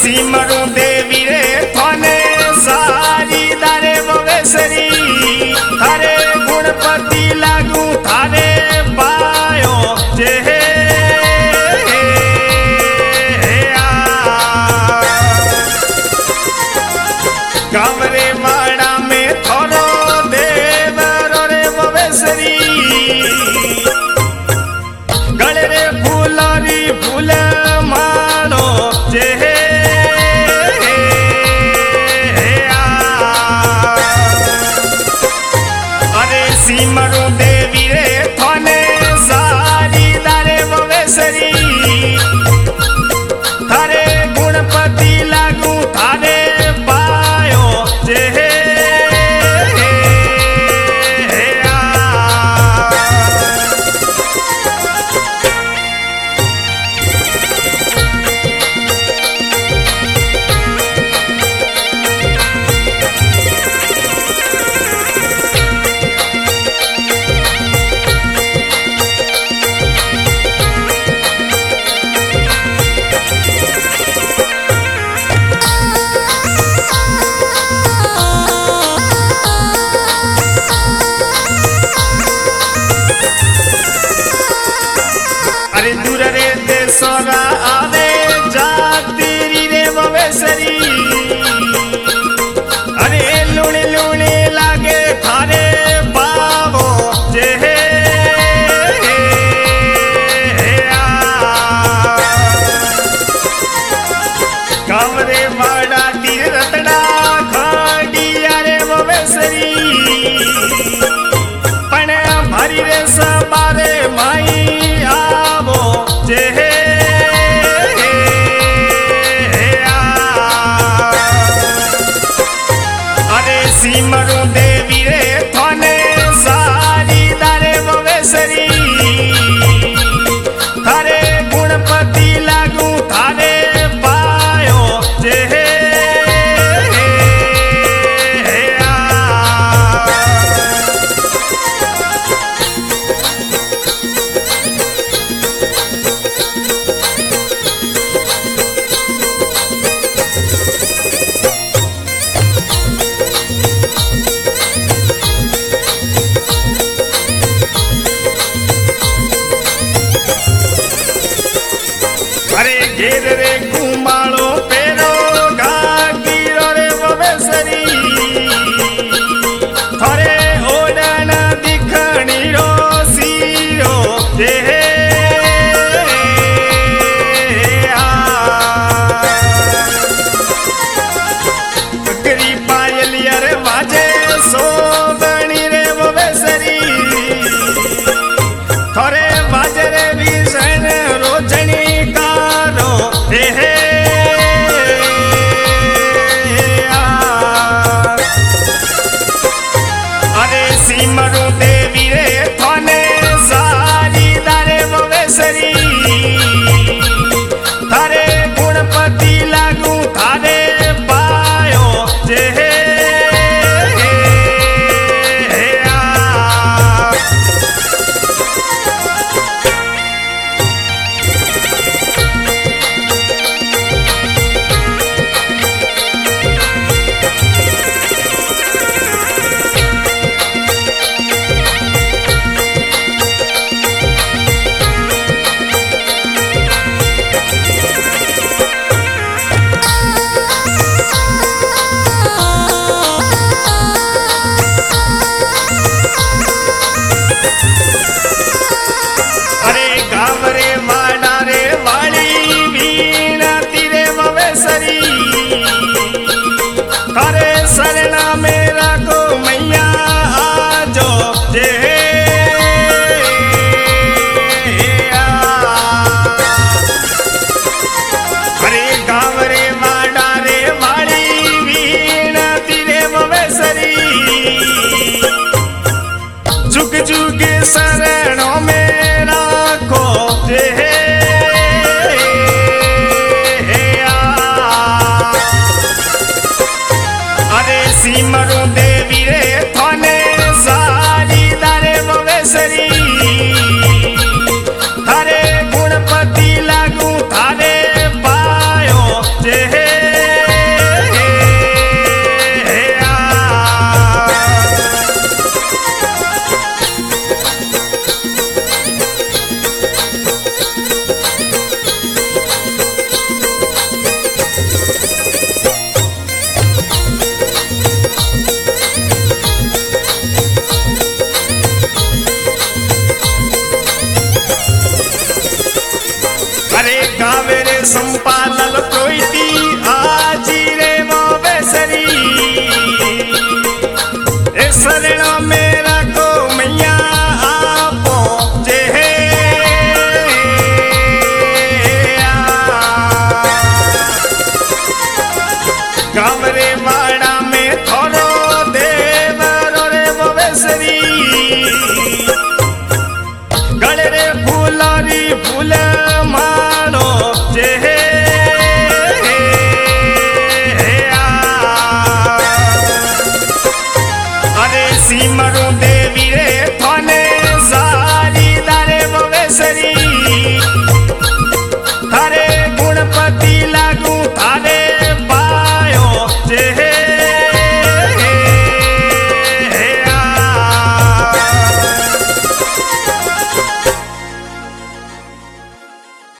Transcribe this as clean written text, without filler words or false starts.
सिमरू देवी रे थाने सारी दारे बवेसरी थारे गुणपति लागू थारे पायो जे गावरे वाड़ा में थोरो देव रे बवेसरी गले रे फूलरी फूल मानो जे सिमरू देवी रे थाने सारी दारे बवेसरी थारे गुणपति लागू थारे पायो जे दूर रे देसरा आवे जागती रे बवेसरी अरे लुणे लुणे लागे थारे बाबो जे कमरे वाड़ा तीर रतड़ा खड़िया रे बवेसरी पण भरी रे सबारे माई जे अरे सिमरू देवी रे थाने सारी दारे बवेसरी थारे गुणपति लागू थारे पायो जे घेर रे घुमाड़ो पेरो गागीरो रे बवेसरी थोरे ओडन दिखणी रो सीरो जे गरी पायलिया रे वाजे सोबणी रे बवेसरी थोरे वाजे रे विषण रोजनी अरे सिमरू देवी रे थाने सारी दारे संपालल प्रोइती आजी रे वो बेसरी ए शरण मेरा को मैया आपो जे है गावरे वाड़ा में थोरो देवरो रे वो बेसरी गले रे फूलारी फूले